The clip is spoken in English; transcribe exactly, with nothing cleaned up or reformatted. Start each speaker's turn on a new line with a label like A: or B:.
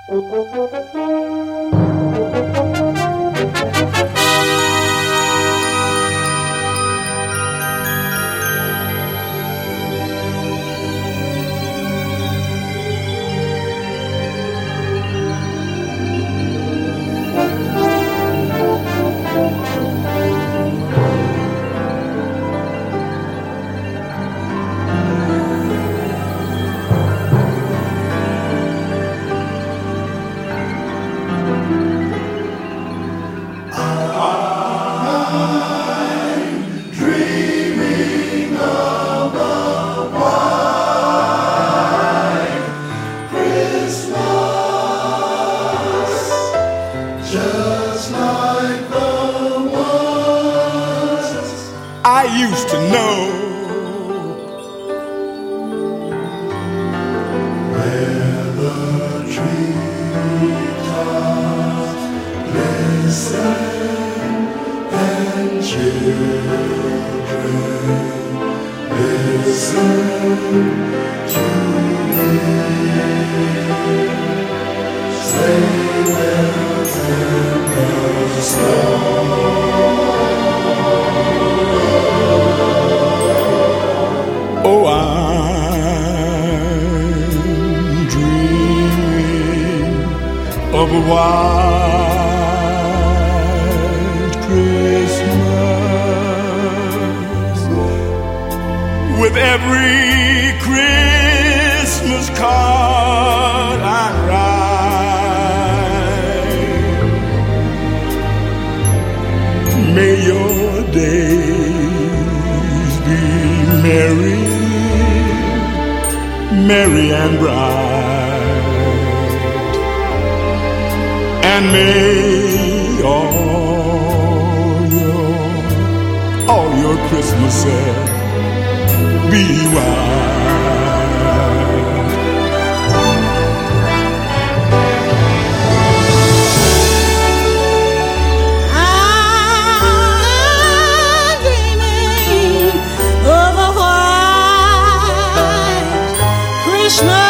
A: I used to know. Where the treetops glisten and children listen to me. Sleigh bells in the snow. Oh, I'm dreaming of a white Christmas. With every Christmas card I write, may your days be merry, merry and bright, and may all your, all your Christmases be white.
B: I'm dreaming of a white Christmas.